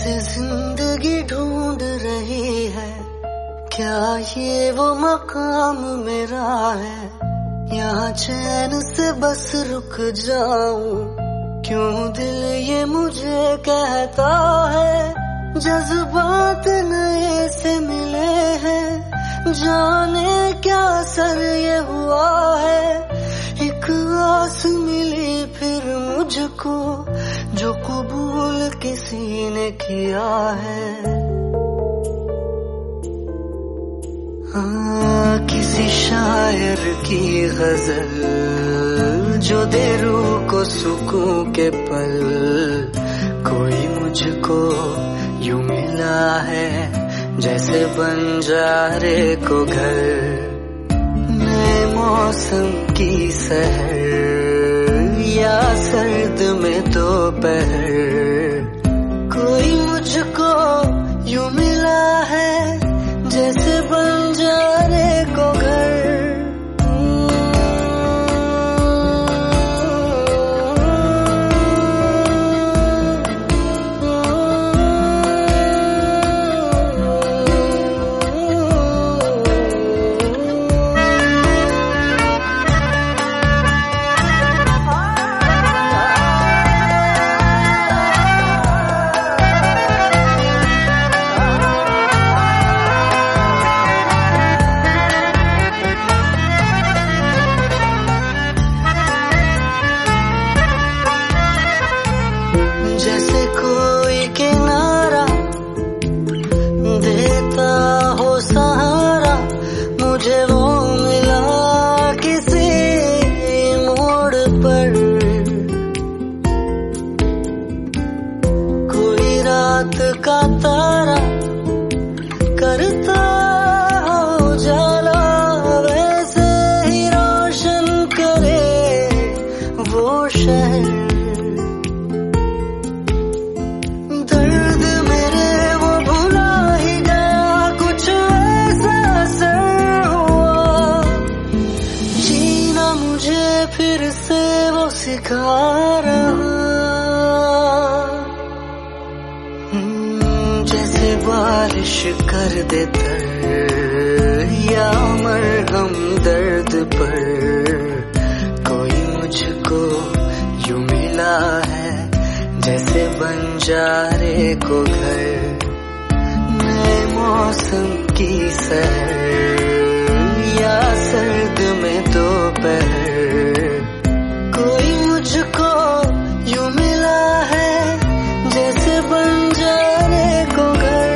जिसे जिंदगी ढूंढ रही है, क्या ये वो मकाम मेरा है? यहाँ चैन से बस रुक जाऊं, क्यों दिल ये मुझे कहता है। जज्बात नए से मिले हैं, जाने क्या असर ये हुआ है। एक आस मिली फिर मुझको, जो कबूल किसी ने किया है। किसी शायर की गजल जो दे रूह को सुकून के पल, कोई मुझको यूं मिला है जैसे बंजारे को घर। नए मौसम की सहर या सर्द में दोपहर, कोई मुझको यूं मिला है जैसे बंजारे को घर। जैसे कोई किनारा देता हो सहारा, मुझे वो मिला किसी मोड़ पर। कोई रात का तारा करता हो जाला, वैसे ही रोशन करे वो शहर। फिर से वो सिखा रहा, जैसे बारिश कर दे तर या मरहम दर्द पर। कोई मुझको यूं मिला है जैसे बंजारे को घर। नए मौसम की सहर या सर्द में दोपहर, कोई मुझको यूं मिला है जैसे बंजारे को घर।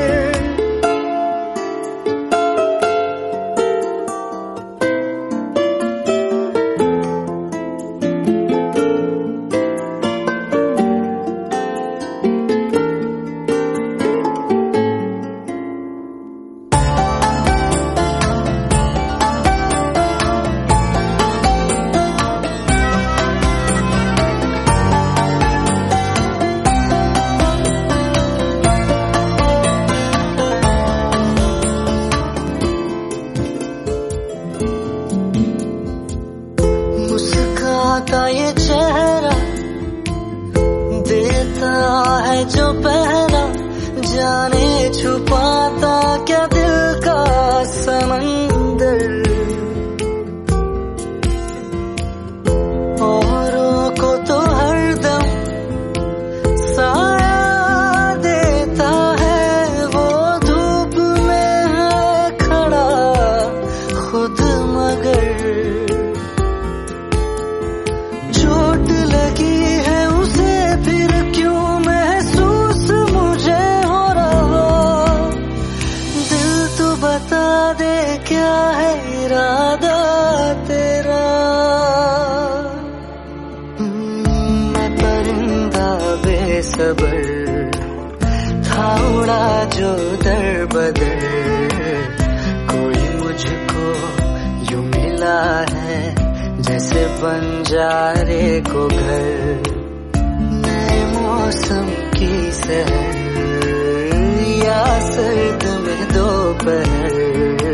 मुस्काता ये चेहरा देता है जो पहरा, जाने छुपाता क्या दिल का समंदर। औरों को तो हरदम साया देता है, वो धूप में है खड़ा खुद मगर। चोट लगी है उसे फिर क्यों महसूस मुझे हो रहा। दिल तो बता दे क्या है इरादा तेरा। मैं परिंदा बेसबर था उड़ा जो दर बदर, कोई मुझको यूं मिला है जैसे बंजारे को घर। नए मौसम की सहर या सर्द में दोपहर,